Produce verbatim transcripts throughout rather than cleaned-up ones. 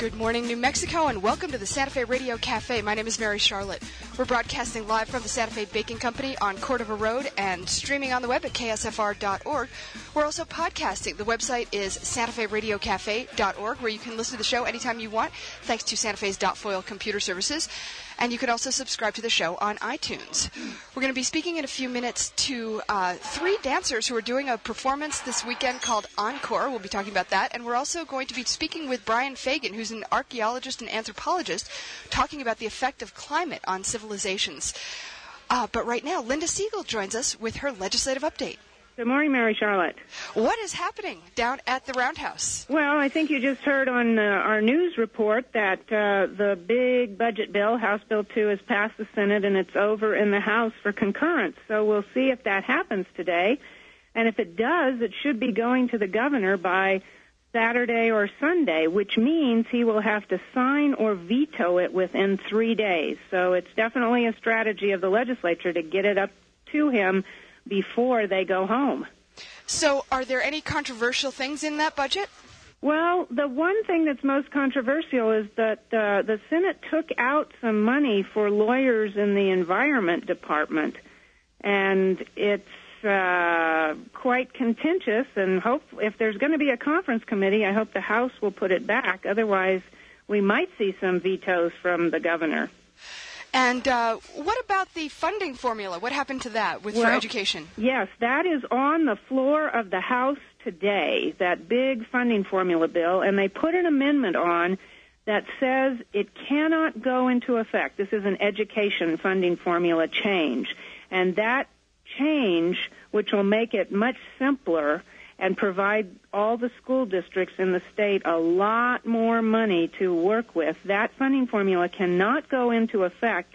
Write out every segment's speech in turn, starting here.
Good morning, New Mexico, and welcome to the Santa Fe Radio Cafe. My name is Mary Charlotte. We're broadcasting live from the Santa Fe Baking Company on Cordova Road and streaming on the web at K S F R dot org. We're also podcasting. The website is Santa Fe Radio Cafe dot org, where you can listen to the show anytime you want, thanks to Santa Fe's Foil Computer Services. And you can also subscribe to the show on iTunes. We're going to be speaking in a few minutes to uh, three dancers who are doing a performance this weekend called Encore. We'll be talking about that. And we're also going to be speaking with Brian Fagan, who's an archaeologist and anthropologist, talking about the effect of climate on civilizations. Uh, but right now, Linda Siegel joins us with her legislative update. Good morning, Mary Charlotte. What is happening down at the Roundhouse? Well, I think you just heard on uh, our news report that uh, the big budget bill, House Bill two, has passed the Senate and it's over in the House for concurrence. So we'll see if that happens today. And if it does, it should be going to the governor by Saturday or Sunday, which means he will have to sign or veto it within three days. So it's definitely a strategy of the legislature to get it up to him before they go home. So are there any controversial things in that budget? Well, the one thing that's most controversial is that uh, the Senate took out some money for lawyers in the Environment Department, and it's uh, quite contentious, and hope if there's going to be a conference committee, I hope the House will put it back. Otherwise, we might see some vetoes from the governor. And uh, what about the funding formula? What happened to that with well, for education? Yes, that is on the floor of the House today, that big funding formula bill, and they put an amendment on that says it cannot go into effect. This is an education funding formula change. And that change, which will make it much simpler and provide all the school districts in the state a lot more money to work with, that funding formula cannot go into effect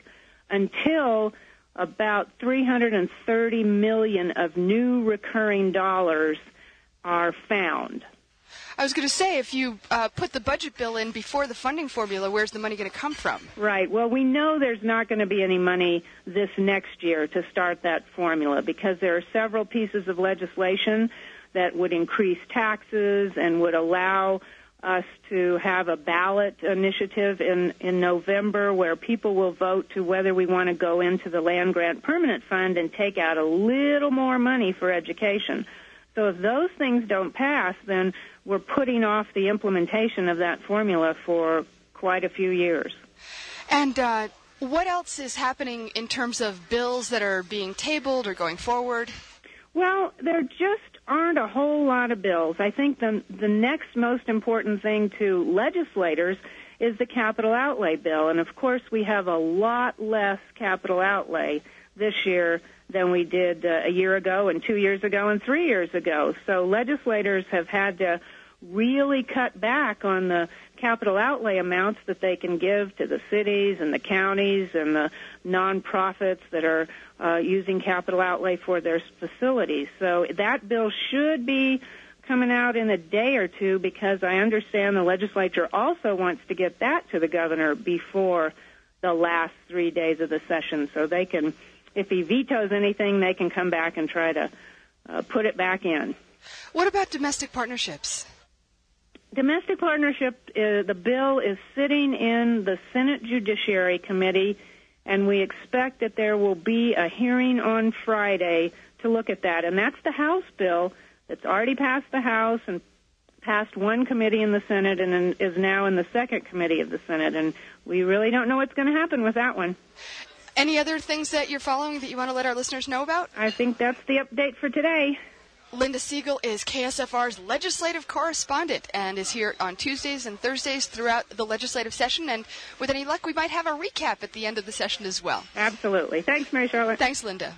until about three hundred thirty million dollars of new recurring dollars are found. I was going to say, if you uh, put the budget bill in before the funding formula, where's the money going to come from? Right. Well, we know there's not going to be any money this next year to start that formula because there are several pieces of legislation that would increase taxes and would allow us to have a ballot initiative in, in November where people will vote to whether we want to go into the Land Grant Permanent Fund and take out a little more money for education. So if those things don't pass, then we're putting off the implementation of that formula for quite a few years. And uh, what else is happening in terms of bills that are being tabled or going forward? Well, there just aren't a whole lot of bills. I think the the next most important thing to legislators is the capital outlay bill. And, of course, we have a lot less capital outlay this year than we did uh, a year ago and two years ago and three years ago. So legislators have had to really cut back on the capital outlay amounts that they can give to the cities and the counties and the nonprofits that are uh, using capital outlay for their facilities. So that bill should be coming out in a day or two because I understand the legislature also wants to get that to the governor before the last three days of the session so they can, if he vetoes anything, they can come back and try to uh, put it back in. What about domestic partnerships? Domestic partnership, uh, the bill is sitting in the Senate Judiciary Committee, and we expect that there will be a hearing on Friday to look at that. And that's the House bill that's already passed the House and passed one committee in the Senate and is now in the second committee of the Senate. And we really don't know what's going to happen with that one. Any other things that you're following that you want to let our listeners know about? I think that's the update for today. Linda Siegel is K S F R's legislative correspondent and is here on Tuesdays and Thursdays throughout the legislative session. And with any luck, we might have a recap at the end of the session as well. Absolutely. Thanks, Mary Charlotte. Thanks, Linda.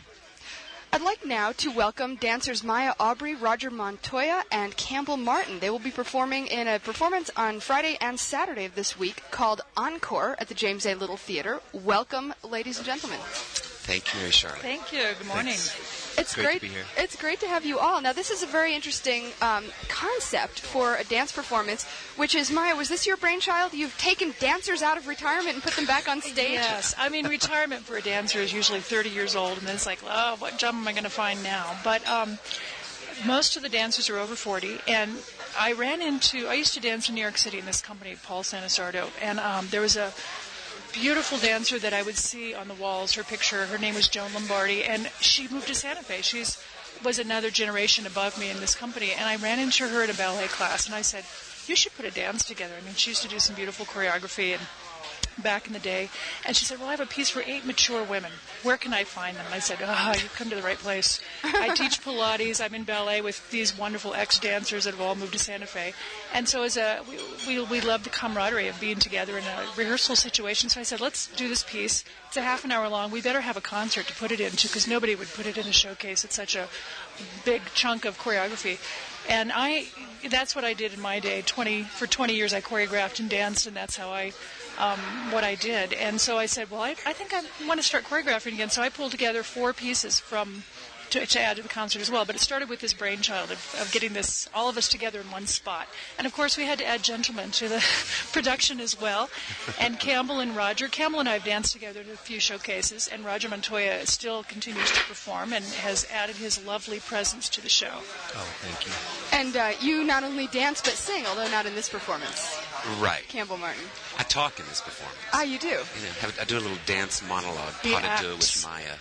I'd like now to welcome dancers Maya Aubrey, Roger Montoya, and Campbell Martin. They will be performing in a performance on Friday and Saturday of this week called Encore at the James A. Little Theater. Welcome, ladies and gentlemen. Thank you, Mary Charlotte. Thank you. Good morning. Thanks. It's great, great. to be here. It's great to have you all. Now, this is a very interesting um, concept for a dance performance, which is, Maya, was this your brainchild? You've taken dancers out of retirement and put them back on stage? Yes. I mean, retirement for a dancer is usually thirty years old, and then it's like, oh, what job am I going to find now? But um, most of the dancers are over forty, and I ran into, I used to dance in New York City in this company, Paul Sanasardo, and um, there was a beautiful dancer that I would see on the walls, her picture, her name was Joan Lombardi, and she moved to Santa Fe. She's was another generation above me in this company, and I ran into her at a ballet class, and I said, you should put a dance together. I mean, she used to do some beautiful choreography and back in the day. And she said, well, I have a piece for eight mature women. Where can I find them? And I said, oh, you've come to the right place. I teach Pilates. I'm in ballet with these wonderful ex-dancers that have all moved to Santa Fe. And so as a, we, we, we love the camaraderie of being together in a rehearsal situation. So I said, let's do this piece. It's a half an hour long. We better have a concert to put it into because nobody would put it in a showcase. It's such a big chunk of choreography. And I, that's what I did in my day. Twenty for twenty years, I choreographed and danced, and that's how I, um, what I did. And so I said, well, I, I think I want to start choreographing again. So I pulled together four pieces from to, to add to the concert as well. But it started with this brainchild of, of getting this, all of us together in one spot. And of course, we had to add gentlemen to the production as well. And Campbell and Roger, Campbell and I have danced together at a few showcases, and Roger Montoya still continues to perform and has added his lovely presence to the show. Oh, thank you. And uh, you not only dance but sing, although not in this performance. Right. Campbell Martin. I talk in this performance. Ah, you do? Yeah, have, I do a little dance monologue, The Pas de act. deux with Maya,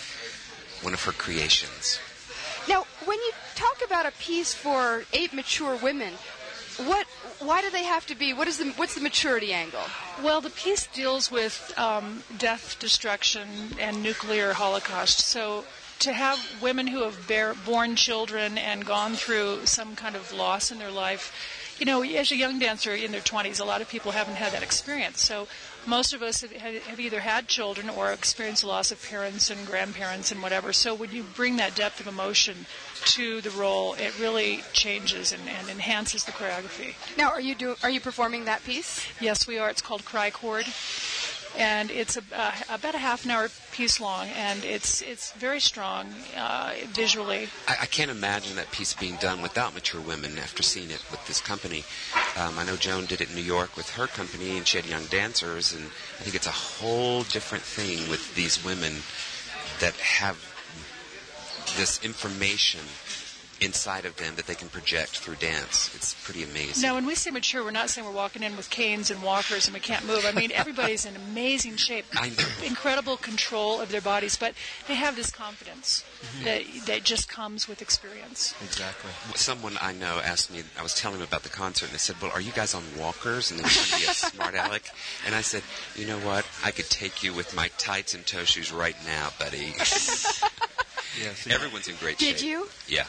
one of her creations. Now, when you talk about a piece for eight mature women, what? Why do they have to be? What is the? What's the maturity angle? Well, the piece deals with um, death, destruction, and nuclear holocaust. So to have women who have bear, born children and gone through some kind of loss in their life, you know, as a young dancer in their twenties, a lot of people haven't had that experience. So most of us have, have either had children or experienced the loss of parents and grandparents and whatever. So when you bring that depth of emotion to the role, it really changes and, and enhances the choreography. Now, are you do? Are you performing that piece? Yes, we are. It's called Cry Chord. And it's a, uh, about a half an hour piece long, and it's it's very strong uh, visually. I, I can't imagine that piece being done without mature women after seeing it with this company. Um, I know Joan did it in New York with her company, and she had young dancers, and I think it's a whole different thing with these women that have this information inside of them that they can project through dance. It's pretty amazing. Now, when we say mature, we're not saying we're walking in with canes and walkers and we can't move. I mean, everybody's in amazing shape, I know. incredible control of their bodies, but they have this confidence Mm-hmm. that that just comes with experience. Exactly. Someone I know asked me, I was telling him about the concert, and they said, well, are you guys on walkers? And they were trying to be a smart aleck. And I said, you know what? I could take you with my tights and toe shoes right now, buddy. Yes. Everyone's in great Did shape. you? Yeah.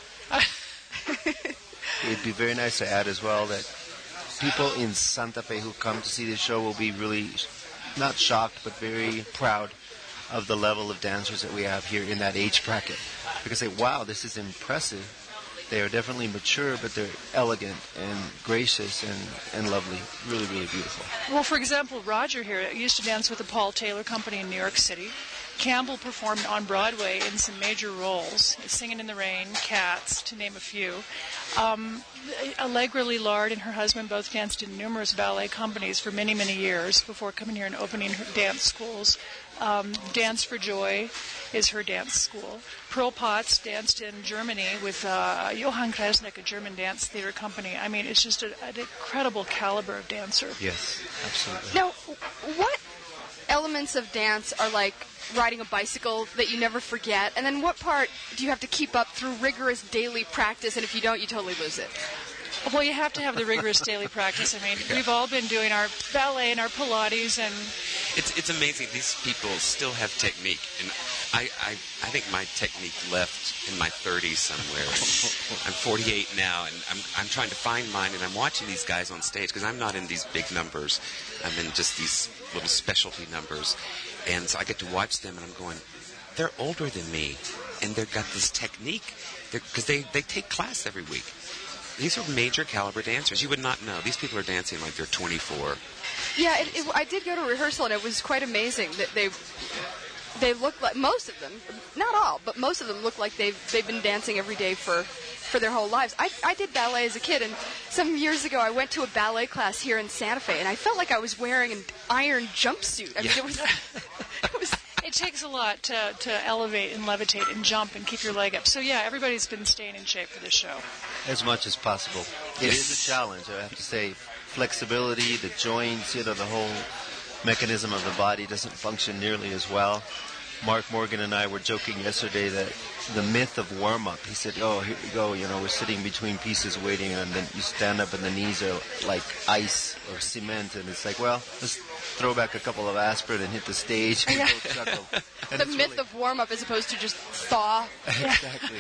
It'd be very nice to add as well that people in Santa Fe who come to see this show will be really not shocked but very proud of the level of dancers that we have here in that age bracket. Because they say, wow, this is impressive. They are definitely mature, but they're elegant and gracious and, and lovely. Really, really beautiful. Well, for example, Roger here used to dance with the Paul Taylor Company in New York City. Campbell performed on Broadway in some major roles, Singing in the Rain, Cats, to name a few. Um, Allegra Lillard and her husband both danced in numerous ballet companies for many, many years before coming here and opening her dance schools. Um, Dance for Joy is her dance school. Pearl Potts danced in Germany with uh, Johann Kresnik, a German dance theater company. I mean, it's just a, an incredible caliber of dancer. Yes, absolutely. Now, what elements of dance are like riding a bicycle that you never forget? And then what part do you have to keep up through rigorous daily practice, and if you don't, you totally lose it? Well, you have to have the rigorous daily practice. I mean, we've all been doing our ballet and our Pilates, and It's it's amazing. These people still have technique, and I, I, I think my technique left in my thirties somewhere. I'm forty-eight now, and I'm I'm trying to find mine, and I'm watching these guys on stage because I'm not in these big numbers. I'm in just these little specialty numbers, and so I get to watch them, and I'm going, they're older than me, and they've got this technique because they, they take class every week. These are major caliber dancers. You would not know. These people are dancing like they're twenty-four. Yeah, it, it, I did go to rehearsal, and it was quite amazing that they they look like, most of them, not all, but most of them look like they've they've been dancing every day for, for their whole lives. I, I did ballet as a kid, and some years ago I went to a ballet class here in Santa Fe, and I felt like I was wearing an iron jumpsuit. I mean, Yeah. it was it was it it takes a lot to, to elevate and levitate and jump and keep your leg up. So, yeah, everybody's been staying in shape for this show. As much as possible. It is a challenge, I have to say. Flexibility, the joints, you know, the whole mechanism of the body doesn't function nearly as well. Mark Morgan and I were joking yesterday that the myth of warm-up, he said, oh, here we go, you know, we're sitting between pieces waiting, and then you stand up and the knees are like ice or cement, and it's like, well, let's throw back a couple of aspirin and hit the stage and Yeah. go chuckle. And The it's myth really- of warm-up as opposed to just thaw. Exactly.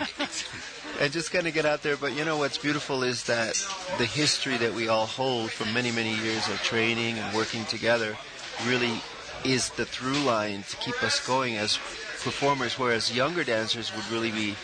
And just kind of get out there. But you know what's beautiful is that the history that we all hold from many, many years of training and working together really is the through line to keep us going as performers, whereas younger dancers would really be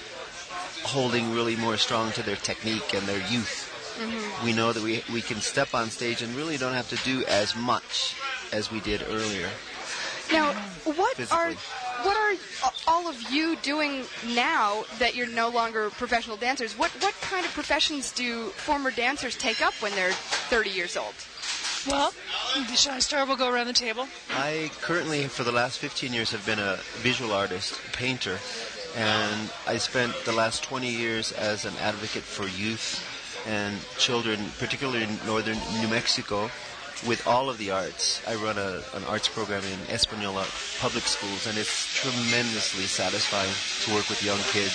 holding really more strong to their technique and their youth. Mm-hmm. We know that we we can step on stage and really don't have to do as much as we did earlier. Now, what Physically. are what are all of you doing now that you're no longer professional dancers? What what kind of professions do former dancers take up when they're thirty years old? Well, shall I start? We'll go around the table. I currently, for the last fifteen years, have been a visual artist, painter, and I spent the last twenty years as an advocate for youth and children, particularly in northern New Mexico, with all of the arts. I run a, an arts program in Española public schools, and it's tremendously satisfying to work with young kids.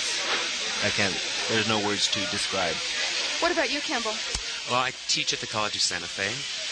I can't, there's no words to describe. What about you, Campbell? Well, I teach at the College of Santa Fe,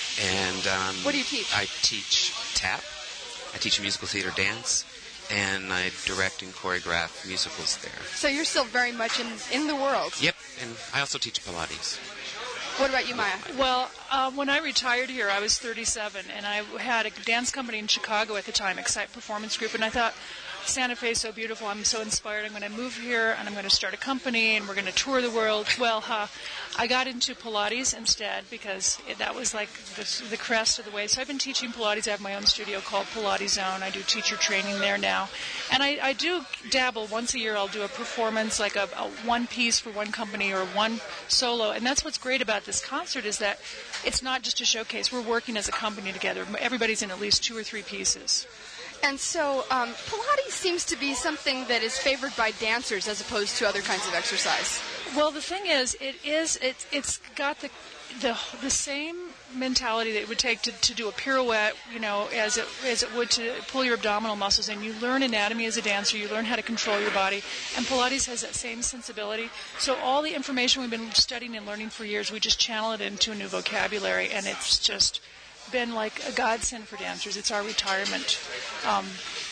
and um, What do you teach? I teach tap, I teach musical theater dance, and I direct and choreograph musicals there. So you're still very much in, in the world. Yep, and I also teach Pilates. What about you, Maya? Well, uh, when I retired here, I was thirty-seven, and I had a dance company in Chicago at the time, Excite Performance Group, and I thought, Santa Fe is so beautiful, I'm so inspired, I'm going to move here, and I'm going to start a company, and we're going to tour the world. Well, huh, I got into Pilates instead, because it, that was like the, the crest of the wave. So I've been teaching Pilates. I have my own studio called Pilates Zone. I do teacher training there now. And I, I do dabble. Once a year, I'll do a performance, like a, a one piece for one company or one solo. And that's what's great about this concert is that it's not just a showcase. We're working as a company together. Everybody's in at least two or three pieces. And so um, Pilates seems to be something that is favored by dancers as opposed to other kinds of exercise. Well, the thing is, it is it, it's got the the the same mentality that it would take to, to do a pirouette, you know, as it as it would to pull your abdominal muscles. And you learn anatomy as a dancer. You learn how to control your body. And Pilates has that same sensibility. So all the information we've been studying and learning for years, we just channel it into a new vocabulary, and it's just been like a godsend for dancers. It's our retirement um,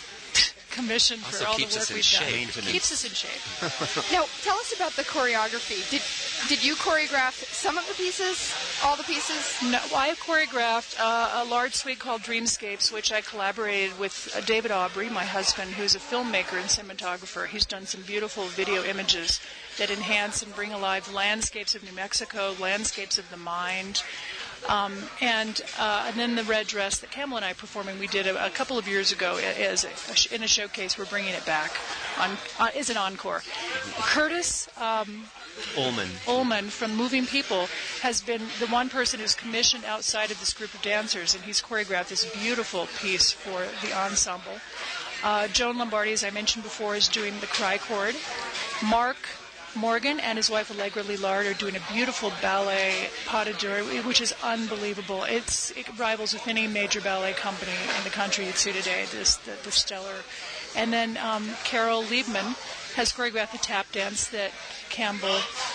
commission for Also all the keeps work us in we've shape. done. Keeps us in shape. Now, tell us about the choreography. Did did you choreograph some of the pieces, all the pieces? No, well, I choreographed uh, a large suite called Dreamscapes, which I collaborated with uh, David Aubrey, my husband, who's a filmmaker and cinematographer. He's done some beautiful video images that enhance and bring alive landscapes of New Mexico, landscapes of the mind. Um, and uh, and then the red dress that Campbell and I performing, we did a, a couple of years ago as a, in a showcase. We're bringing it back on uh, is an encore. Curtis um, Ullman. Ullman from Moving People has been the one person who's commissioned outside of this group of dancers, and he's choreographed this beautiful piece for the ensemble. Uh, Joan Lombardi, as I mentioned before, is doing the cry chord. Mark Morgan and his wife Allegra Lillard are doing a beautiful ballet pas de deux, which is unbelievable. It's it rivals with any major ballet company in the country you'd see today. This the, the stellar, and then um, Carol Liebman has choreographed the tap dance that Campbell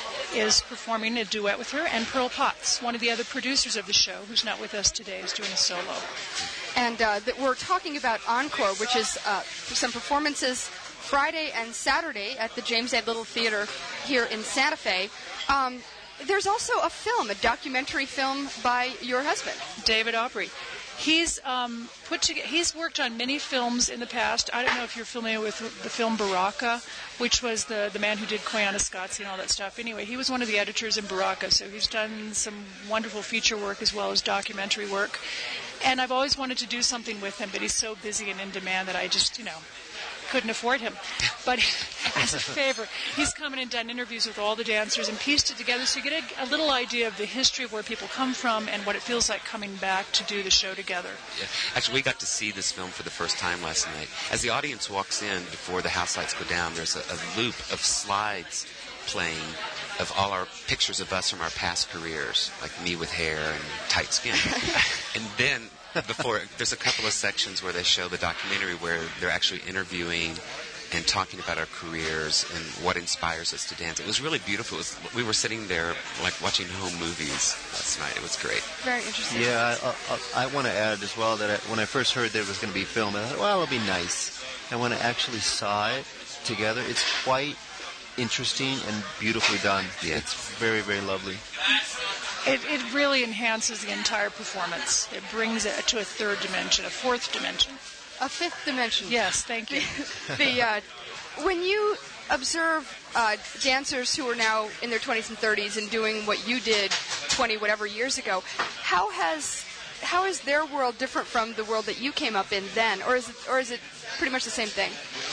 is performing a duet with her, and Pearl Potts, one of the other producers of the show, who's not with us today, is doing a solo. And uh, that we're talking about Encore, which is uh, some performances Friday and Saturday at the James A. Little Theater here in Santa Fe. Um, there's also a film, a documentary film by your husband, David Aubrey. He's um, put together. He's worked on many films in the past. I don't know if you're familiar with the film Baraka, which was the, the man who did Koyaanisqatsi and all that stuff. Anyway, he was one of the editors in Baraka, so he's done some wonderful feature work as well as documentary work. And I've always wanted to do something with him, but he's so busy and in demand that I just, you know, couldn't afford him. But as a favor, he's come in and done interviews with all the dancers and pieced it together so you get a, a little idea of the history of where people come from and what it feels like coming back to do the show together. Yeah. Actually, we got to see this film for the first time last night. As the audience walks in before the house lights go down, there's a, a loop of slides playing of all our pictures of us from our past careers, like me with hair and tight skin. And then before, there's a couple of sections where they show the documentary where they're actually interviewing and talking about our careers and what inspires us to dance. It was really beautiful. It was, we were sitting there like watching home movies last night. It was great. Very interesting. Yeah, I, I, I want to add as well that I, when I first heard there was going to be film, I thought, well, it'll be nice. And when I actually saw it together, it's quite interesting and beautifully done. Yeah. It's very, very lovely. It, it really enhances the entire performance. It brings it to a third dimension, a fourth dimension. A fifth dimension. Yes, thank you. the uh, when you observe uh, dancers who are now in their twenties and thirties and doing what you did twenty whatever years ago, how has how is their world different from the world that you came up in then, or is it or is it pretty much the same thing?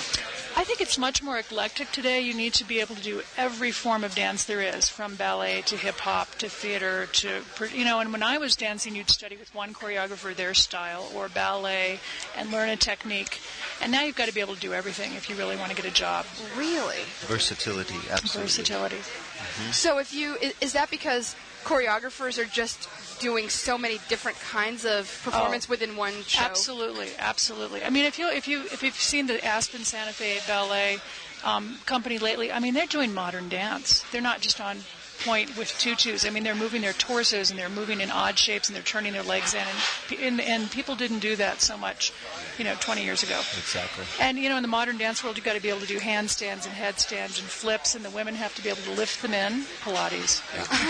I think it's much more eclectic today. You need to be able to do every form of dance there is, from ballet to hip-hop to theater to, you know, and when I was dancing, you'd study with one choreographer their style or ballet and learn a technique. And now you've got to be able to do everything if you really want to get a job. Really? Versatility, absolutely. Versatility. Mm-hmm. So if you, is that because choreographers are just doing so many different kinds of performance oh, within one show? Absolutely, absolutely. I mean, if you if you if you've seen the Aspen Santa Fe Ballet um, company lately, I mean, they're doing modern dance. They're not just on point with tutus. I mean, they're moving their torsos and they're moving in odd shapes and they're turning their legs in, and and, and people didn't do that so much, you know, twenty years ago. Exactly. And you know, in the modern dance world, you've got to be able to do handstands and headstands and flips, and the women have to be able to lift the men. Pilates.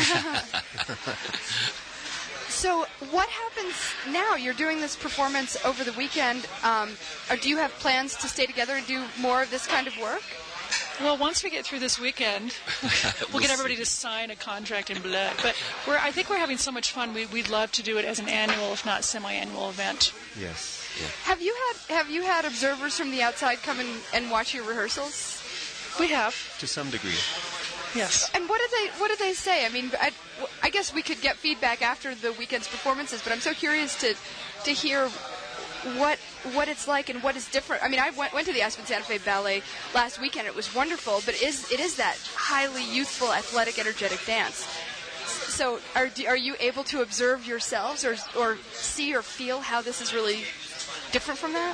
So what happens now? You're doing this performance over the weekend. Um, or do you have plans to stay together and do more of this kind of work? Well, once we get through this weekend, we'll, we'll get everybody see. to sign a contract in blood. But we're, I think we're having so much fun. We, we'd love to do it as an annual, if not semi-annual event. Yes. Yeah. Have you had Have you had observers from the outside come in and watch your rehearsals? We have. To some degree. Yes. And what did they What did they say? I mean, I, I guess we could get feedback after the weekend's performances, but I'm so curious to to hear what what it's like and what is different. I mean, I went, went to the Aspen Santa Fe Ballet last weekend. It was wonderful, but it is it is that highly youthful, athletic, energetic dance. So, are are you able to observe yourselves or or see or feel how this is really different from that?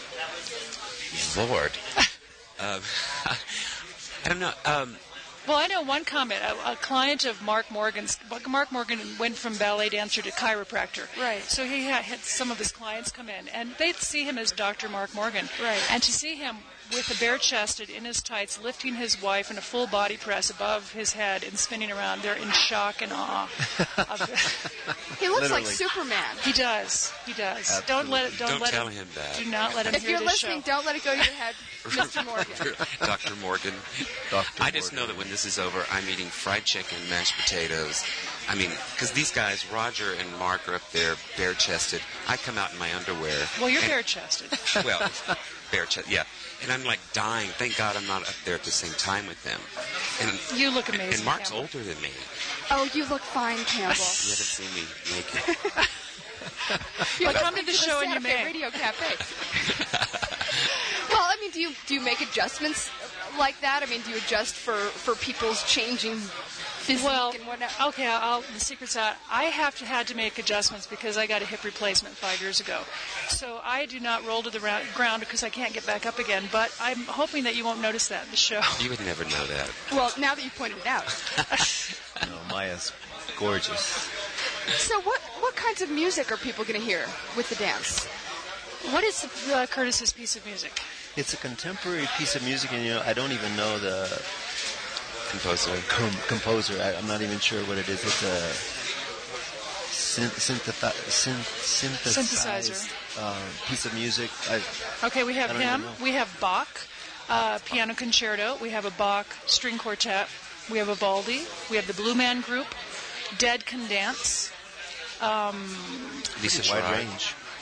Lord, um, I don't know. Um, Well, I know one comment. A, a client of Mark Morgan's, Mark Morgan went from ballet dancer to chiropractor. Right. So he had, had some of his clients come in, and they'd see him as Doctor Mark Morgan. Right. And to see him with a bare-chested, in his tights, lifting his wife in a full body press above his head and spinning around, they're in shock and awe. Of He looks Literally. like Superman. He does. He does. Absolutely. Don't let it. Don't, Don't let tell him, him that. Do not let him If hear you're this listening, show. don't let it go to your head, Mister Morgan. Doctor Morgan. Doctor I just know that when this is over, I'm eating fried chicken, mashed potatoes. I mean, because these guys, Roger and Mark, are up there bare-chested. I come out in my underwear. Well, you're and, bare-chested. Well, bare-chested, yeah. And I'm like dying. Thank God I'm not up there at the same time with them. And You look amazing. And Mark's Campbell. older than me. Oh, you look fine, Campbell. You haven't seen me naked. You're Well, come to listening the show and you Santa Fe may. Radio Cafe. Well, I mean, do you do you make adjustments like that? I mean, do you adjust for, for people's changing physique Well, and whatnot? okay, I'll, the secret's out. I have to, had to make adjustments because I got a hip replacement five years ago. So I do not roll to the ra- ground because I can't get back up again. But I'm hoping that you won't notice that in the show. You would never know that. Well, now that you pointed it out. No, Maya's gorgeous. So what, what kinds of music are people going to hear with the dance? What is uh, Curtis's piece of music? It's a contemporary piece of music, and you know, I don't even know the Composer. com- composer. I, I'm not even sure what it is. It's a synth- synthethi- synth- synthesized Synthesizer. uh, piece of music. I, Okay, we have I don't him. even know. We have Bach, uh, piano concerto. We have a Bach string quartet. We have a Vivaldi. We have the Blue Man Group. Dead Can Dance. Lisa wide Gerard. range.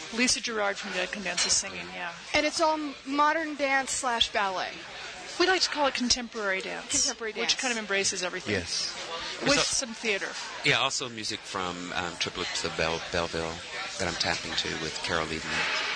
Lisa Gerrard from Dead Can Dance is singing, yeah. And it's all modern dance slash ballet. We like to call it contemporary dance. Contemporary dance. Which kind of embraces everything. Yes. With So- some theater. Yeah, also music from um, Triplets of Bell, Belleville that I'm tapping to with Carol Liebman.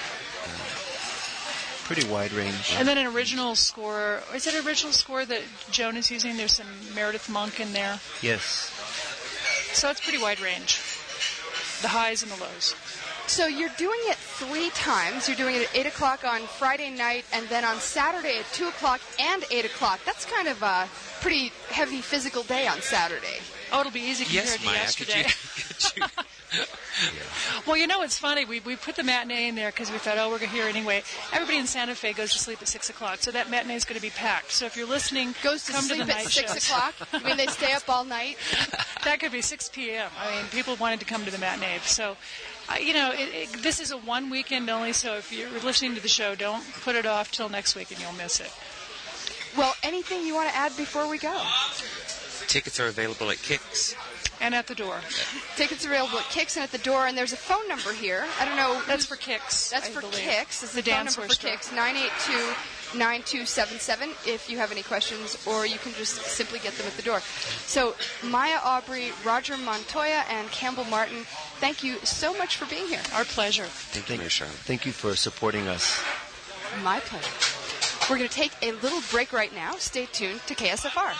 Pretty wide range. And then an original score. Is it an original score that Joan is using? There's some Meredith Monk in there. Yes. So it's pretty wide range. The highs and the lows. So you're doing it three times. You're doing it at eight o'clock on Friday night, and then on Saturday at two o'clock and eight o'clock. That's kind of a pretty heavy physical day on Saturday. Oh, it'll be easy compared Yes, to Maya, yesterday. could you... Could you Well, you know, it's funny. We we put the matinee in there because we thought, oh, we're here anyway. Everybody in Santa Fe goes to sleep at six o'clock, so that matinee is going to be packed. So if you're listening, Goes to come sleep to the at night six shows. o'clock. You mean they stay up all night? That could be six p.m. I mean, people wanted to come to the matinee. So, uh, you know, it, it, this is a one weekend only, so if you're listening to the show, don't put it off till next week and you'll miss it. Well, anything you want to add before we go? Tickets are available at Kicks. And at the door. Tickets are available at Kicks and at the door, and there's a phone number here. I don't know. That's for Kicks. That's I for believe. Kicks. It's The the phone dance number for store. Kicks, nine eight two, nine two seven seven, if you have any questions, or you can just simply get them at the door. So, Maya Aubrey, Roger Montoya, and Campbell Martin, thank you so much for being here. Our pleasure. Thank you, Mary Charlotte. Thank you for supporting us. My pleasure. We're going to take a little break right now. Stay tuned to K S F R.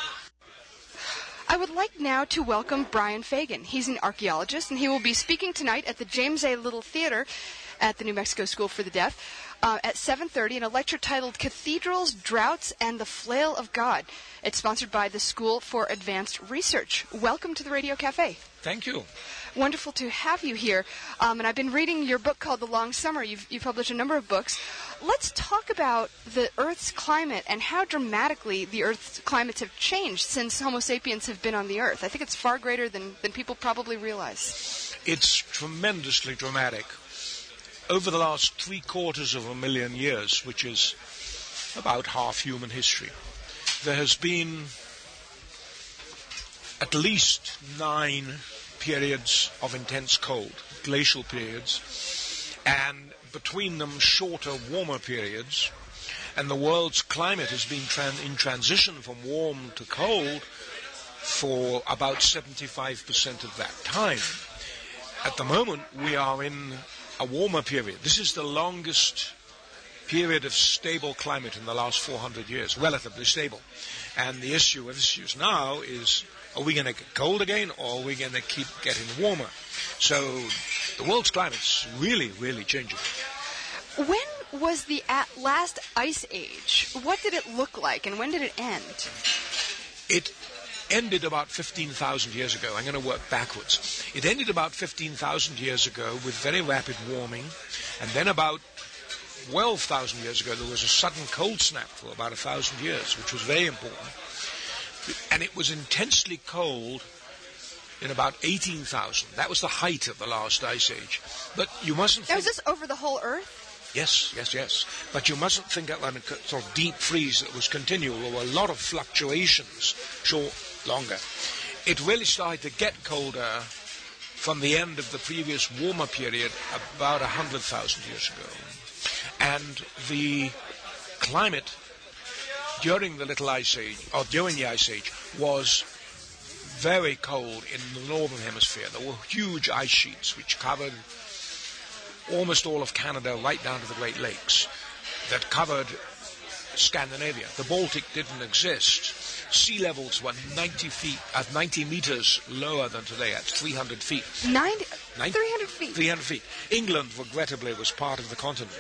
I would like now to welcome Brian Fagan. He's an archaeologist, and he will be speaking tonight at the James A. Little Theater at the New Mexico School for the Deaf uh, at seven thirty in a lecture titled Cathedrals, Droughts, and the Flail of God. It's sponsored by the School for Advanced Research. Welcome to the Radio Cafe. Thank you. Wonderful to have you here. Um, and I've been reading your book called The Long Summer. You've, you've published a number of books. Let's talk about the Earth's climate and how dramatically the Earth's climates have changed since Homo sapiens have been on the Earth. I think it's far greater than, than people probably realize. It's tremendously dramatic. Over the last three quarters of a million years, which is about half human history, there has been at least nine periods of intense cold, glacial periods, and between them shorter, warmer periods, and the world's climate has been tran- in transition from warm to cold for about seventy-five percent of that time. At the moment, we are in a warmer period. This is the longest period of stable climate in the last four hundred years, relatively stable. And the issue of issues now is, are we going to get cold again, or are we going to keep getting warmer? So the world's climate's really, really changing. When was the at last ice age? What did it look like, and when did it end? It ended about fifteen thousand years ago. I'm going to work backwards. It ended about fifteen thousand years ago with very rapid warming, and then about twelve thousand years ago there was a sudden cold snap for about one thousand years, which was very important. And it was intensely cold in about eighteen thousand. That was the height of the last ice age. But you mustn't Now, think... is this over the whole Earth? Yes, yes, yes. But you mustn't think of like a sort of deep freeze that was continual. There were a lot of fluctuations, short, longer. It really started to get colder from the end of the previous warmer period about one hundred thousand years ago. And the climate during the Little Ice Age, or during the Ice Age, was very cold in the northern hemisphere. There were huge ice sheets which covered almost all of Canada right down to the Great Lakes, that covered Scandinavia. The Baltic didn't exist. Sea levels were ninety feet, uh, ninety meters lower than today. That's three hundred feet. ninety, Nine- three hundred feet. three hundred feet. England, regrettably, was part of the continent.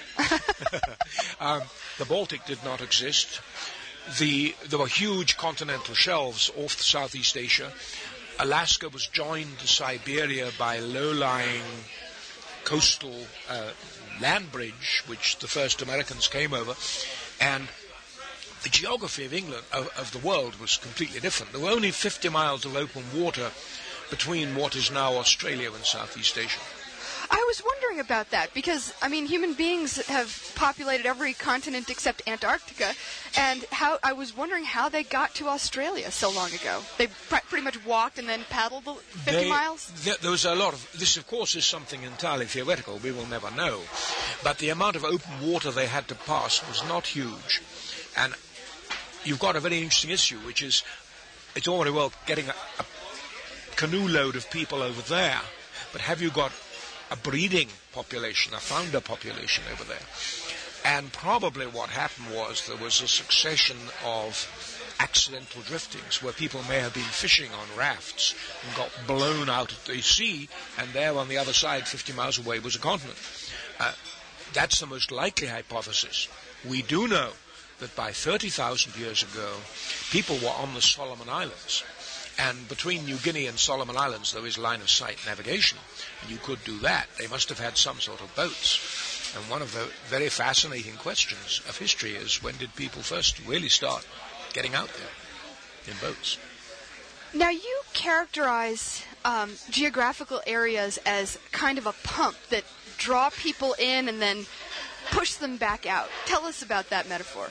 um, the Baltic did not exist. The, there were huge continental shelves off Southeast Asia. Alaska was joined to Siberia by low-lying coastal uh, land bridge, which the first Americans came over, and the geography of England, of, of the world, was completely different. There were only fifty miles of open water between what is now Australia and Southeast Asia. I was wondering about that because, I mean, human beings have populated every continent except Antarctica, and how I was wondering how they got to Australia so long ago. They pr- pretty much walked and then paddled the fifty they, miles? Th- there was a lot of... This, of course, is something entirely theoretical. We will never know. But the amount of open water they had to pass was not huge. And you've got a very interesting issue, which is it's all very well getting a, a canoe load of people over there, but have you got a breeding population, a founder population over there? And probably what happened was there was a succession of accidental driftings where people may have been fishing on rafts and got blown out at the sea, and there on the other side, fifty miles away, was a continent. Uh, that's the most likely hypothesis. We do know that by thirty thousand years ago, people were on the Solomon Islands. And between New Guinea and Solomon Islands, there is line-of-sight navigation, and you could do that. They must have had some sort of boats. And one of the very fascinating questions of history is, when did people first really start getting out there in boats? Now, you characterize um, geographical areas as kind of a pump that draw people in and then push them back out. Tell us about that metaphor.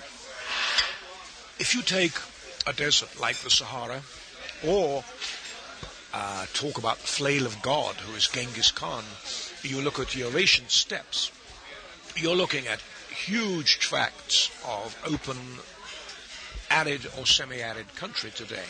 If you take a desert like the Sahara, or uh, talk about the flail of God, who is Genghis Khan, you look at Eurasian steppes, you're looking at huge tracts of open, arid or semi-arid country today.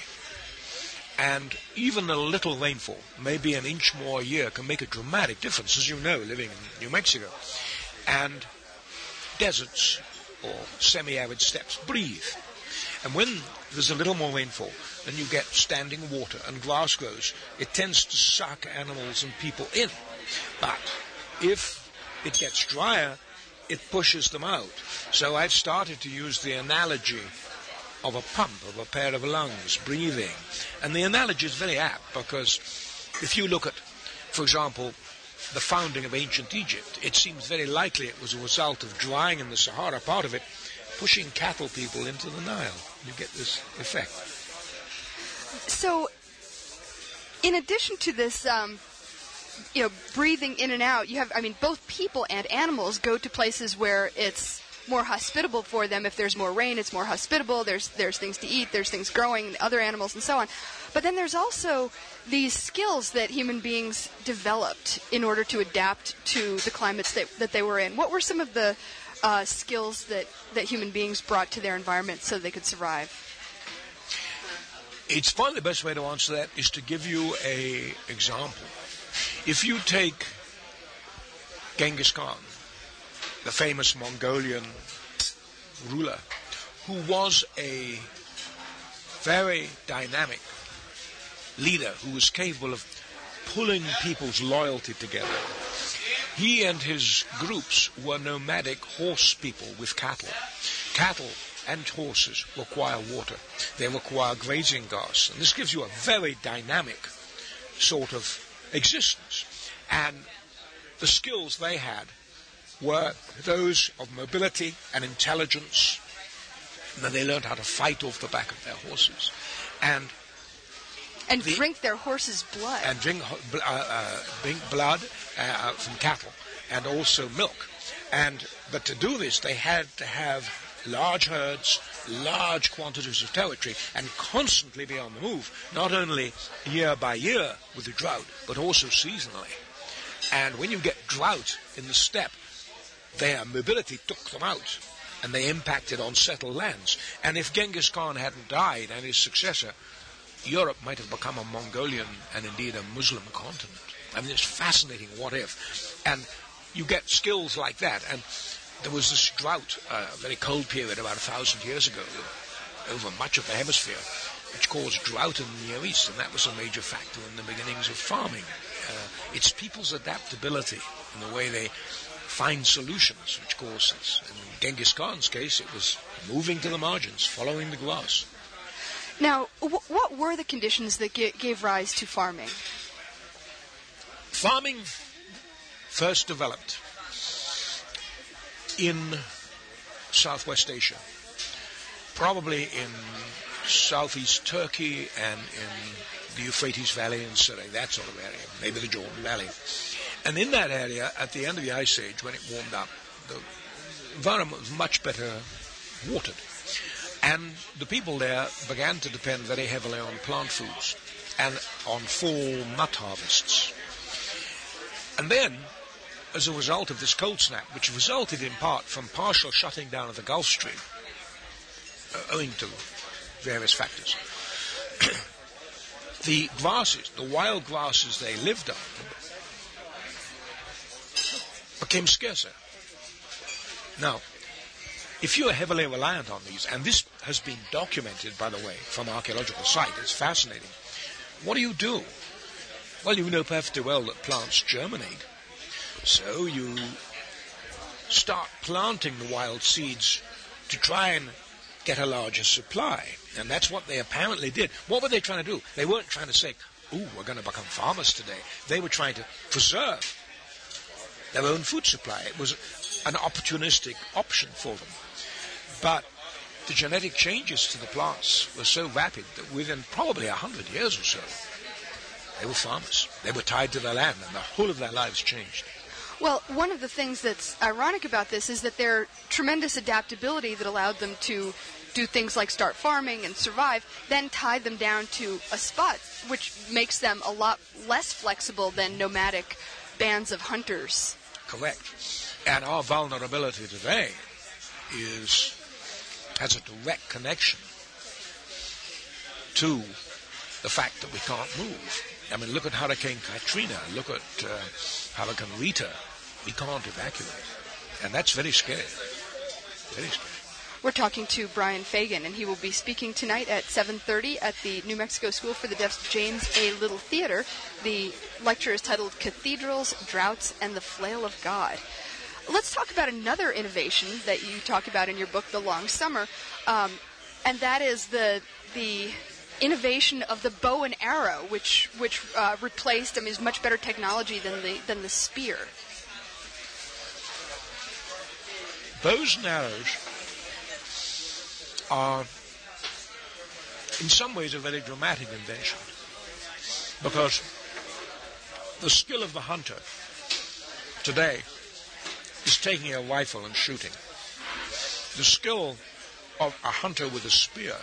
And even a little rainfall, maybe an inch more a year, can make a dramatic difference, as you know, living in New Mexico. And deserts or semi-arid steppes breathe. And when there's a little more rainfall, then you get standing water and grass grows. It tends to suck animals and people in. But if it gets drier, it pushes them out. So I've started to use the analogy of a pump, of a pair of lungs, breathing. And the analogy is very apt, because if you look at, for example, the founding of ancient Egypt, it seems very likely it was a result of drying in the Sahara, part of it, pushing cattle people into the Nile. You get this effect. So, in addition to this, um, you know, breathing in and out, you have, I mean, both people and animals go to places where it's more hospitable for them. If there's more rain, it's more hospitable. There's there's things to eat. There's things growing, other animals, and so on. But then there's also these skills that human beings developed in order to adapt to the climates that, that they were in. What were some of the uh, skills that, that human beings brought to their environment so they could survive? It's probably the best way to answer that is to give you a example. If you take Genghis Khan, the famous Mongolian ruler, who was a very dynamic leader who was capable of pulling people's loyalty together. He and his groups were nomadic horse people with cattle. Cattle and horses require water. They require grazing grass. And this gives you a very dynamic sort of existence. And the skills they had were those of mobility and intelligence. And then they learned how to fight off the back of their horses. And And the, drink their horse's blood. And drink, uh, uh, drink blood uh, from cattle, and also milk. And but to do this, they had to have large herds, large quantities of territory, and constantly be on the move, not only year by year with the drought, but also seasonally. And when you get drought in the steppe, their mobility took them out, and they impacted on settled lands. And if Genghis Khan hadn't died, and his successor, Europe might have become a Mongolian and indeed a Muslim continent. I mean, it's fascinating what if. And you get skills like that. And there was this drought, a uh, very cold period about a thousand years ago, over much of the hemisphere, which caused drought in the Near East, and that was a major factor in the beginnings of farming. Uh, it's people's adaptability in the way they find solutions which cause this. In Genghis Khan's case, it was moving to the margins, following the grass. Now, w- what were the conditions that g- gave rise to farming? Farming first developed in Southwest Asia, probably in southeast Turkey and in the Euphrates Valley and Syria, that sort of area, maybe the Jordan Valley. And in that area, at the end of the Ice Age, when it warmed up, the environment was much better watered. And the people there began to depend very heavily on plant foods and on fall nut harvests. And then, as a result of this cold snap, which resulted in part from partial shutting down of the Gulf Stream, uh, owing to various factors, the grasses, the wild grasses they lived on, became scarcer. Now, if you are heavily reliant on these, and this has been documented, by the way, from archaeological site, it's fascinating, what do you do? Well, you know perfectly well that plants germinate. So you start planting the wild seeds to try and get a larger supply. And that's what they apparently did. What were they trying to do? They weren't trying to say, ooh, we're going to become farmers today. They were trying to preserve their own food supply. It was an opportunistic option for them. But the genetic changes to the plants were so rapid that within probably a hundred years or so, they were farmers. They were tied to their land, and the whole of their lives changed. Well, one of the things that's ironic about this is that their tremendous adaptability that allowed them to do things like start farming and survive, then tied them down to a spot, which makes them a lot less flexible than nomadic bands of hunters. Correct. And our vulnerability today is has a direct connection to the fact that we can't move. I mean, look at Hurricane Katrina. Look at uh, Hurricane Rita. We can't evacuate. And that's very scary. Very scary. We're talking to Brian Fagan, and he will be speaking tonight at seven thirty at the New Mexico School for the Deaf's James A. Little Theater. The lecture is titled Cathedrals, Droughts, and the Flail of God. Let's talk about another innovation that you talk about in your book, The Long Summer, um, and that is the the innovation of the bow and arrow, which which uh, replaced, I mean, is much better technology than the than the spear. Bows and arrows are, in some ways, a very dramatic invention, because the skill of the hunter today is taking a rifle and shooting. The skill of a hunter with a spear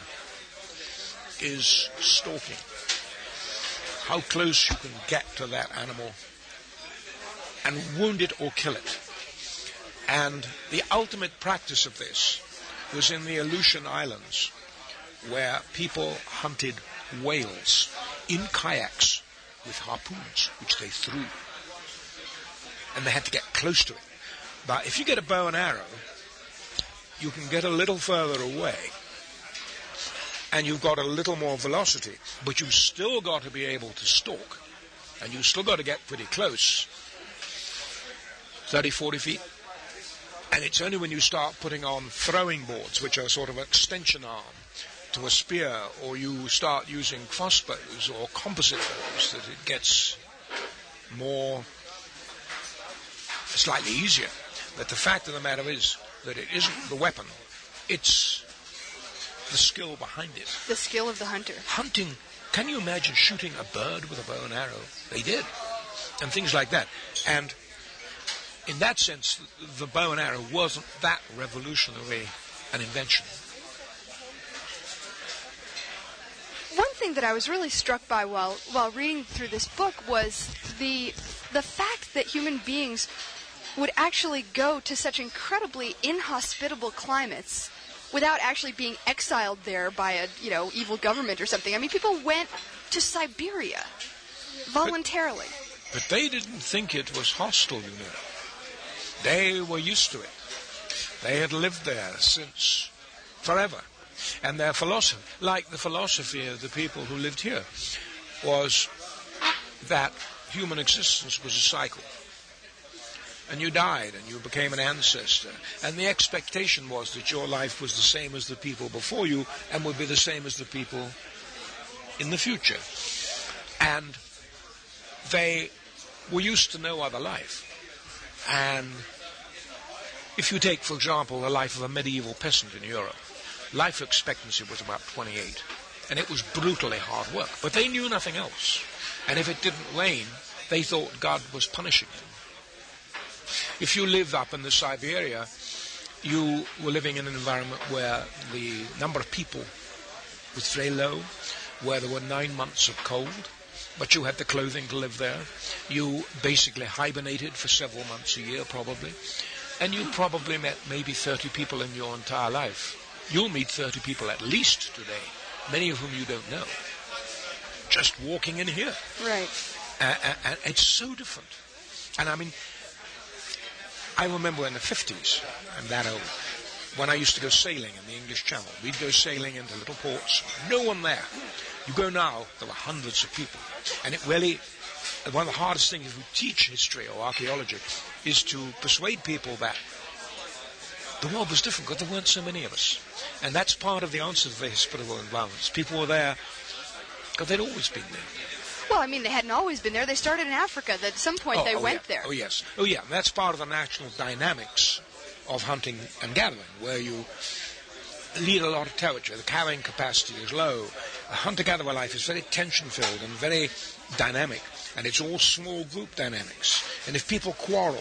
is stalking. How close you can get to that animal and wound it or kill it. And the ultimate practice of this was in the Aleutian Islands, where people hunted whales in kayaks with harpoons, which they threw. And they had to get close to it. But if you get a bow and arrow, you can get a little further away, and you've got a little more velocity, but you've still got to be able to stalk, and you've still got to get pretty close, thirty, forty feet. And it's only when you start putting on throwing boards, which are sort of an extension arm to a spear, or you start using crossbows or composite bows, that it gets more, slightly easier. But the fact of the matter is that it isn't the weapon, it's the skill behind it. The skill of the hunter. Hunting, can you imagine shooting a bird with a bow and arrow? They did. And things like that. And in that sense, the bow and arrow wasn't that revolutionary an invention. One thing that I was really struck by while while reading through this book was the the fact that human beings would actually go to such incredibly inhospitable climates without actually being exiled there by a, you know, evil government or something. I mean, people went to Siberia voluntarily. But, but they didn't think it was hostile, you know. They were used to it. They had lived there since forever. And their philosophy, like the philosophy of the people who lived here, was that human existence was a cycle. And you died, and you became an ancestor. And the expectation was that your life was the same as the people before you, and would be the same as the people in the future. And they were used to no other life. And if you take, for example, the life of a medieval peasant in Europe, life expectancy was about twenty-eight, and it was brutally hard work. But they knew nothing else. And if it didn't rain, they thought God was punishing them. if you lived up in the Siberia, you were living in an environment where the number of people was very low, where there were nine months of cold, but you had the clothing to live there. You basically hibernated for several months a year, probably, and you probably met maybe thirty people in your entire life. You'll meet thirty people at least today, many of whom you don't know, just walking in here. Right. Uh, and it's so different. And I mean, I remember in the fifties, I'm that old, when I used to go sailing in the English Channel. We'd go sailing into little ports, no one there. You go now, there were hundreds of people. And it really, one of the hardest things if we teach history or archaeology is to persuade people that the world was different because there weren't so many of us. And that's part of the answer to the hospitable environments. People were there because they'd always been there. Well, I mean, they hadn't always been there. They started in Africa. At some point, oh, they oh, went yeah. there. Oh, yes. Oh, yeah. And that's part of the national dynamics of hunting and gathering, where you lead a lot of territory. The carrying capacity is low. A hunter-gatherer life is very tension-filled and very dynamic, and it's all small group dynamics. And if people quarrel,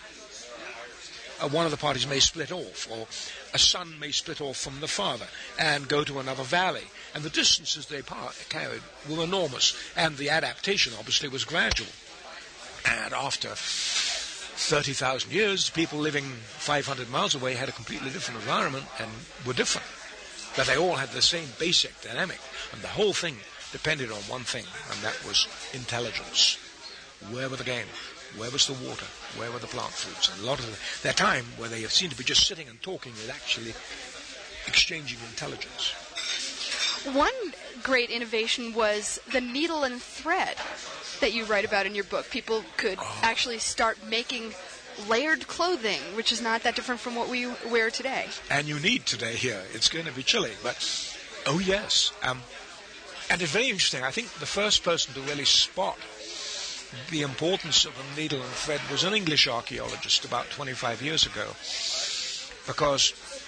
uh, one of the parties may split off, or a son may split off from the father and go to another valley. And the distances they par- carried were enormous, and the adaptation, obviously, was gradual. And after thirty thousand years, people living five hundred miles away had a completely different environment and were different. But they all had the same basic dynamic, and the whole thing depended on one thing, and that was intelligence. Where were the game? Where was the water? Where were the plant foods? And a lot of the, their time, where they seemed to be just sitting and talking, was actually exchanging intelligence. One great innovation was the needle and thread that you write about in your book. People could oh. actually start making layered clothing, which is not that different from what we wear today. And you need today here. It's going to be chilly, but oh yes. Um, and it's very interesting. I think the first person to really spot the importance of a needle and thread was an English archaeologist about twenty-five years ago, because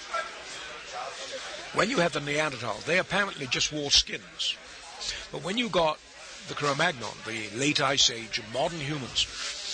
when you had the Neanderthals, they apparently just wore skins. But when you got the Cro-Magnon, the late Ice Age, modern humans,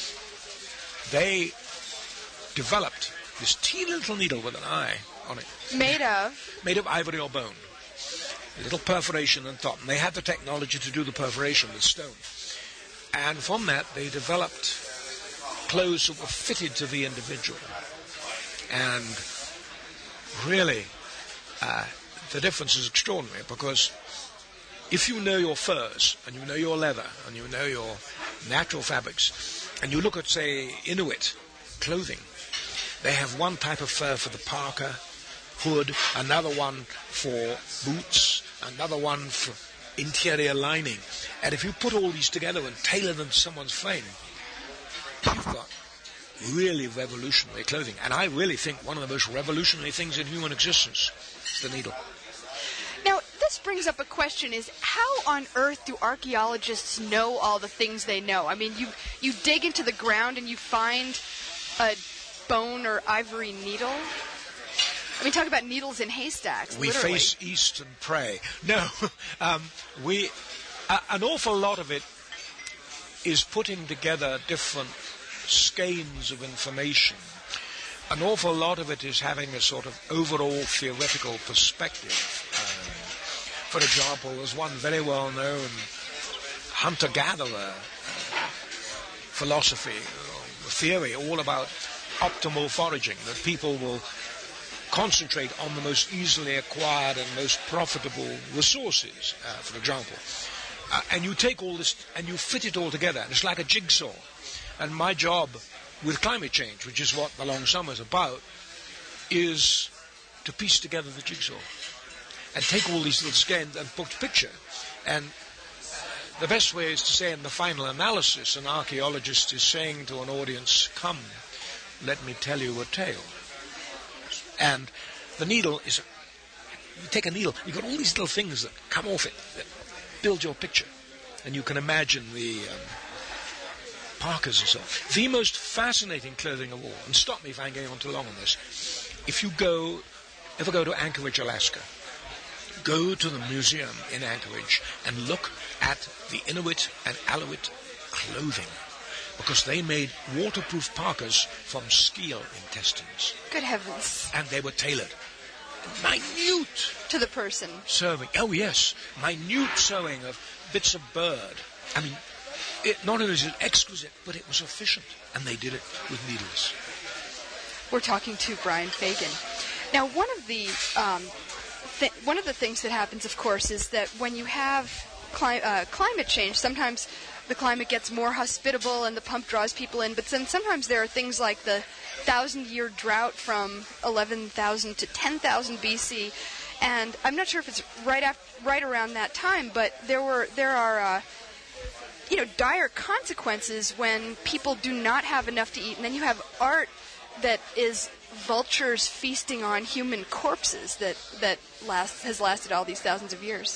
they developed this teeny little needle with an eye on it. Made of? Made of ivory or bone. A little perforation on top. And they had the technology to do the perforation with stone. And from that, they developed clothes that were fitted to the individual. And really, uh, the difference is extraordinary, because if you know your furs, and you know your leather, and you know your natural fabrics, and you look at, say, Inuit clothing, they have one type of fur for the parka, hood, another one for boots, another one for interior lining. And if you put all these together and tailor them to someone's frame, you've got really revolutionary clothing. And I really think one of the most revolutionary things in human existence is the needle. Now, this brings up a question, is how on earth do archaeologists know all the things they know? I mean, you, you dig into the ground and you find a bone or ivory needle? I mean, talk about needles in haystacks, We literally. face east and pray. No, um, we... Uh, an awful lot of it is putting together different skeins of information. An awful lot of it is having a sort of overall theoretical perspective. Um, for example, there's one very well-known hunter-gatherer uh, philosophy, uh, theory, all about optimal foraging, that people will concentrate on the most easily acquired and most profitable resources, uh, for example. Uh, and you take all this and you fit it all together, and it's like a jigsaw. And my job with climate change, which is what the long summer is about, is to piece together the jigsaw and take all these little skeins and put a picture. And the best way is to say, in the final analysis, an archaeologist is saying to an audience, "Come, let me tell you a tale." And the needle is, you take a needle, you've got all these little things that come off it, that build your picture. And you can imagine the um, parkas and so on. The most fascinating clothing of all, and stop me if I'm going on too long on this, if you go, ever go to Anchorage, Alaska, go to the museum in Anchorage and look at the Inuit and Aleut clothing. because they made waterproof parkas from seal intestines. Good heavens. And they were tailored. Minute. To the person. Sewing. Oh, yes. Minute sewing of bits of bird. I mean, it, not only is it exquisite, but it was efficient. And they did it with needles. We're talking to Brian Fagan. Now, one of the um, th- one of the things that happens, of course, is that when you have cli- uh, climate change, sometimes the climate gets more hospitable and the pump draws people in, but then sometimes there are things like the thousand-year drought from eleven thousand to ten thousand B C, and I'm not sure if it's right after, right around that time, but there were there are uh, you know dire consequences when people do not have enough to eat, and then you have art that is vultures feasting on human corpses that that last has lasted all these thousands of years.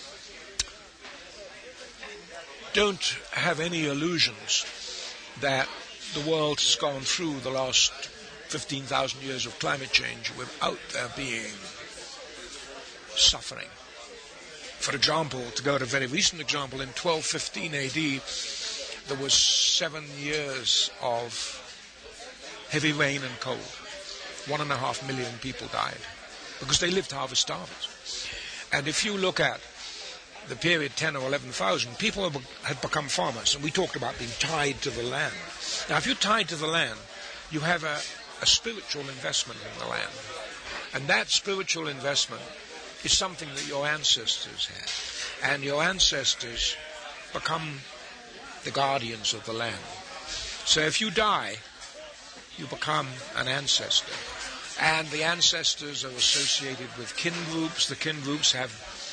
Don't have any illusions that the world has gone through the last fifteen thousand years of climate change without there being suffering. For example, to go to a very recent example, in twelve fifteen A D, there was seven years of heavy rain and cold. One and a half million people died because they lived harvest harvest. And if you look at the period ten or eleven thousand, people had become farmers, and we talked about being tied to the land. Now, if you're tied to the land, you have a, a spiritual investment in the land. And that spiritual investment is something that your ancestors had. And your ancestors become the guardians of the land. So if you die, you become an ancestor. And the ancestors are associated with kin groups. The kin groups have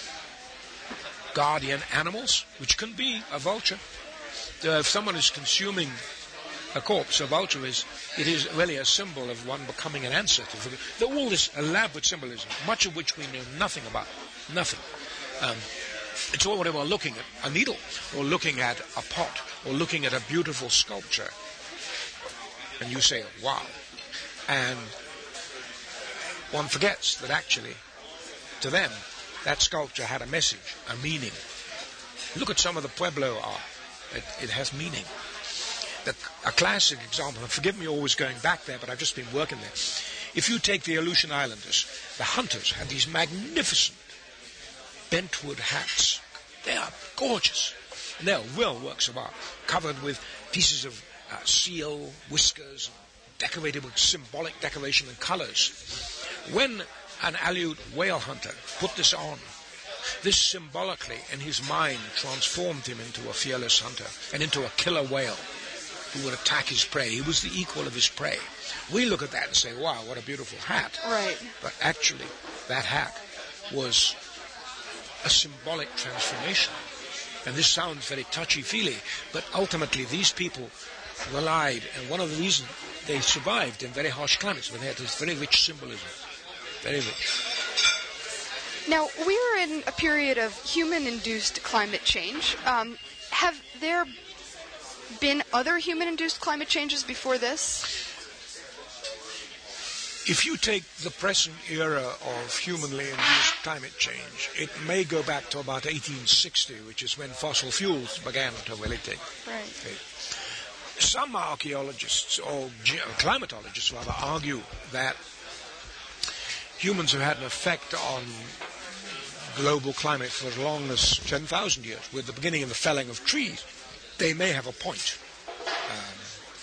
guardian animals, which can be a vulture. Uh, if someone is consuming a corpse, a vulture is, it is really a symbol of one becoming an ancestor. There all this elaborate symbolism, much of which we know nothing about. Nothing. Um, it's all whatever we're looking at, a needle, or looking at a pot, or looking at a beautiful sculpture. And you say, wow. And one forgets that actually, to them, that sculpture had a message, a meaning. Look at some of the Pueblo art. It, it has meaning. The, a classic example, and forgive me always going back there, but I've just been working there. If you take the Aleutian Islanders, the hunters had these magnificent bentwood hats. They are gorgeous. And they are real works of art, covered with pieces of uh, seal, whiskers, decorated with symbolic decoration and colors. When an Aleut whale hunter put this on, this symbolically in his mind transformed him into a fearless hunter and into a killer whale who would attack his prey. He was the equal of his prey. We look at that and say, wow, what a beautiful hat. Right. But actually, that hat was a symbolic transformation. And this sounds very touchy-feely, but ultimately these people relied, and one of the reasons they survived in very harsh climates, where they had this very rich symbolism. Very rich. Now, we are in a period of human-induced climate change. Um, have there been other human-induced climate changes before this? If you take the present era of humanly induced climate change, it may go back to about eighteen sixty, which is when fossil fuels began to really take. Right. take. Some archaeologists, or ge- climatologists rather, argue that humans have had an effect on global climate for as long as ten thousand years, with the beginning of the felling of trees. They may have a point. Um,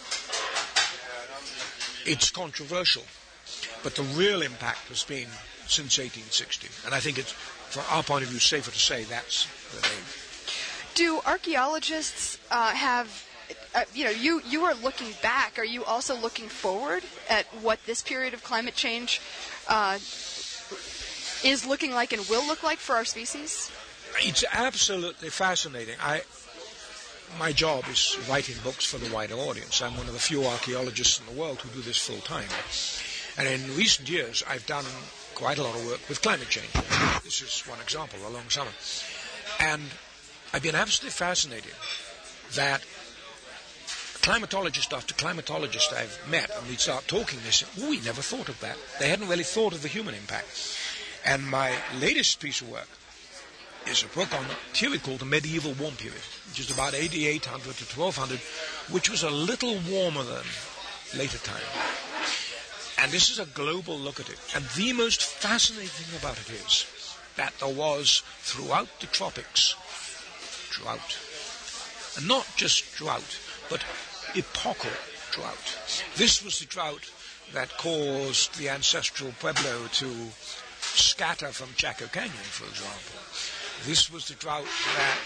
it's controversial, but the real impact has been since eighteen sixty. And I think it's, from our point of view, safer to say that's the name. Do archaeologists uh, have, uh, you know, you, you are looking back. Are you also looking forward at what this period of climate change uh, is looking like and will look like for our species? It's absolutely fascinating. I, my job is writing books for the wider audience. I'm one of the few archaeologists in the world who do this full time. And in recent years, I've done quite a lot of work with climate change. This is one example, a long summer. And I've been absolutely fascinated that climatologist after climatologist I've met, and we'd start talking, they said, oh, we never thought of that. They hadn't really thought of the human impact. And my latest piece of work is a book on a period called the medieval warm period, which is about eighty-eight hundred to twelve hundred, which was a little warmer than later time. And this is a global look at it. And the most fascinating thing about it is that there was, throughout the tropics, drought. And not just drought, but epochal drought. This was the drought that caused the ancestral Pueblo to scatter from Chaco Canyon, for example. This was the drought that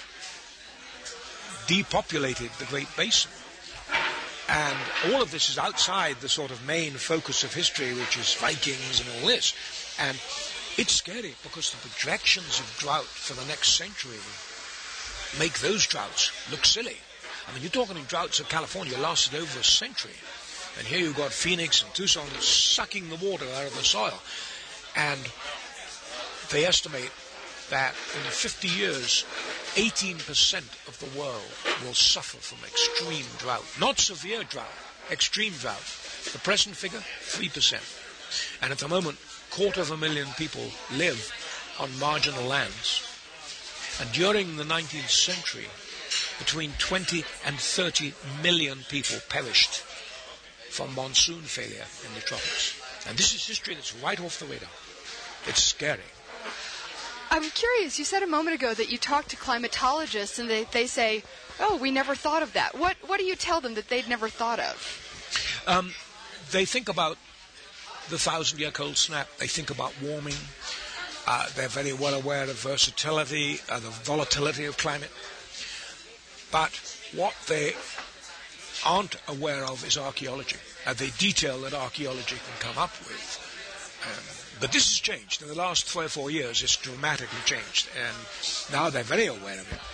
depopulated the Great Basin. And all of this is outside the sort of main focus of history, which is Vikings and all this. And it's scary because the projections of drought for the next century make those droughts look silly. I mean, you're talking in droughts of California lasted over a century. And here you've got Phoenix and Tucson sucking the water out of the soil. And they estimate that in fifty years, eighteen percent of the world will suffer from extreme drought. Not severe drought, extreme drought. The present figure, three percent. And at the moment, quarter of a million people live on marginal lands. And during the nineteenth century, between twenty and thirty million people perished from monsoon failure in the tropics. And this is history that's right off the radar. It's scary. I'm curious, you said a moment ago that you talk to climatologists and they, they say, oh, we never thought of that. What what do you tell them that they'd never thought of? Um, they think about the thousand-year cold snap. They think about warming. Uh, they're very well aware of versatility, uh, the volatility of climate. But what they aren't aware of is archaeology, uh, the detail that archaeology can come up with. Um, but this has changed. In the last three or four years, it's dramatically changed. And now they're very aware of it.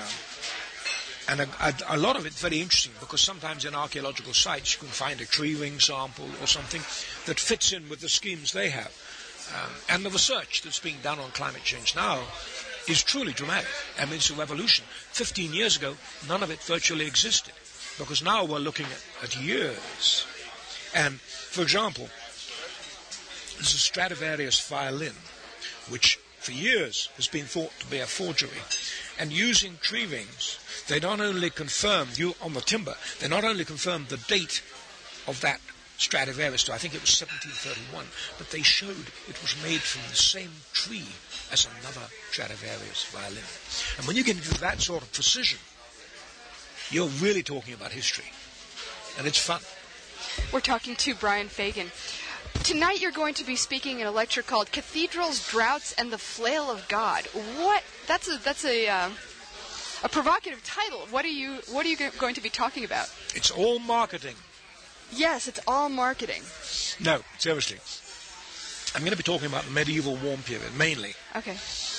Um, and a, a, a lot of it's very interesting because sometimes in archaeological sites you can find a tree ring sample or something that fits in with the schemes they have. Um, and the research that's being done on climate change now is truly dramatic. I mean, it's a revolution. Fifteen years ago, none of it virtually existed because now we're looking at, at years. And, for example, there's a Stradivarius violin, which for years has been thought to be a forgery. And using tree rings, they not only confirmed, you on the timber, they not only confirmed the date of that Stradivarius, I think it was seventeen thirty-one, but they showed it was made from the same tree as another Stradivarius violin. And when you get into that sort of precision, you're really talking about history. And it's fun. We're talking to Brian Fagan. Tonight you're going to be speaking in a lecture called Cathedrals, Droughts, and the Flail of God. What? That's a that's a uh, a provocative title. What are you What are you going to be talking about? It's all marketing. Yes, it's all marketing. No, seriously. I'm going to be talking about the medieval warm period, mainly. Okay.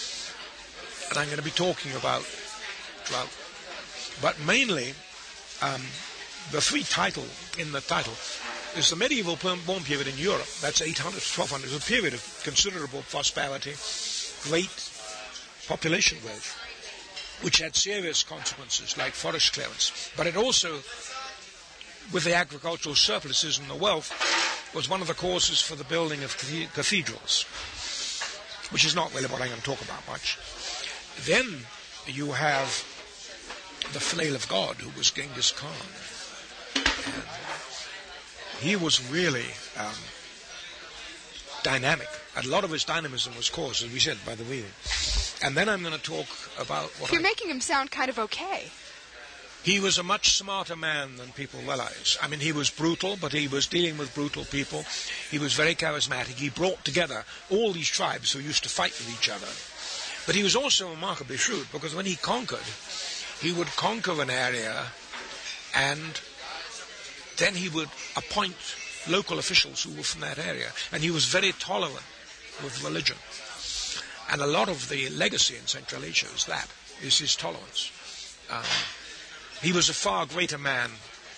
And I'm going to be talking about drought. But mainly, um, the three title in the title is the medieval warm period in Europe. That's eight hundred to twelve hundred. It's a period of considerable prosperity, great population growth, which had serious consequences like forest clearance. But it also, with the agricultural surpluses and the wealth, was one of the causes for the building of cathedrals, which is not really what I'm going to talk about much. Then you have the flail of God, who was Genghis Khan. And he was really um, dynamic. A lot of his dynamism was caused, as we said, by the reading. And then I'm going to talk about what You're I... making him sound kind of okay. He was a much smarter man than people realize. I mean, he was brutal, but he was dealing with brutal people. He was very charismatic. He brought together all these tribes who used to fight with each other. But he was also remarkably shrewd, because when he conquered, he would conquer an area, and then he would appoint local officials who were from that area. And he was very tolerant with religion. And a lot of the legacy in Central Asia is that, is his tolerance. Um, He was a far greater man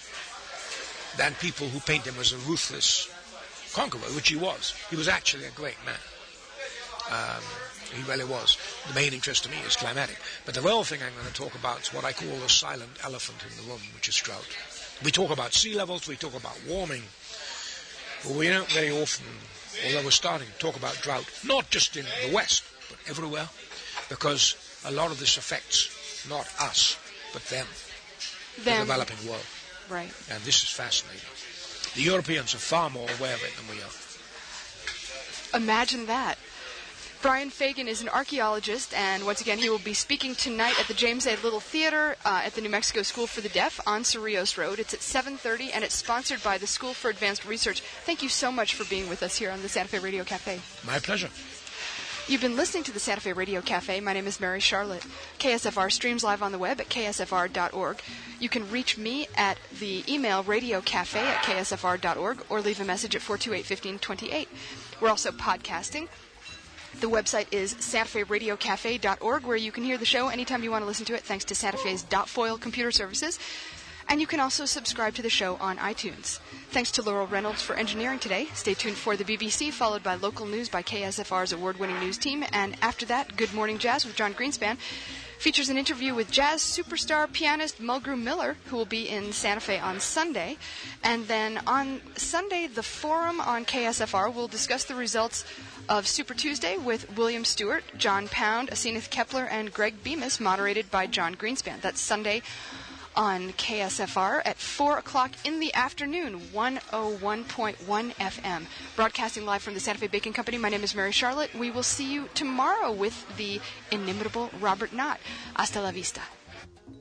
than people who paint him as a ruthless conqueror, which he was. He was actually a great man. Um, he really was. The main interest to me is climatic. But the real thing I'm going to talk about is what I call the silent elephant in the room, which is drought. We talk about sea levels, we talk about warming, but we don't very often, although we're starting to talk about drought, not just in the West, but everywhere, because a lot of this affects not us, but them, Them. the developing world. Right. And this is fascinating. The Europeans are far more aware of it than we are. Imagine that. Brian Fagan is an archaeologist, and once again, he will be speaking tonight at the James A. Little Theater uh, at the New Mexico School for the Deaf on Cerrillos Road. It's at seven thirty, and it's sponsored by the School for Advanced Research. Thank you so much for being with us here on the Santa Fe Radio Cafe. My pleasure. You've been listening to the Santa Fe Radio Cafe. My name is Mary Charlotte. K S F R streams live on the web at k s f r dot org. You can reach me at the email radiocafe at k s f r dot org or leave a message at four two eight, one five two eight. We're also podcasting. The website is santa fe radio cafe dot org, where you can hear the show anytime you want to listen to it, thanks to Santa Fe's Dotfoil computer services. And you can also subscribe to the show on iTunes. Thanks to Laurel Reynolds for engineering today. Stay tuned for the B B C, followed by local news by K S F R's award-winning news team. And after that, Good Morning Jazz with John Greenspan features an interview with jazz superstar pianist Mulgrew Miller, who will be in Santa Fe on Sunday. And then on Sunday, the Forum on K S F R will discuss the results of Super Tuesday with William Stewart, John Pound, Aseneth Kepler, and Greg Bemis, moderated by John Greenspan. That's Sunday on K S F R at four o'clock in the afternoon, one oh one point one F M. Broadcasting live from the Santa Fe Baking Company, my name is Mary Charlotte. We will see you tomorrow with the inimitable Robert Knott. Hasta la vista.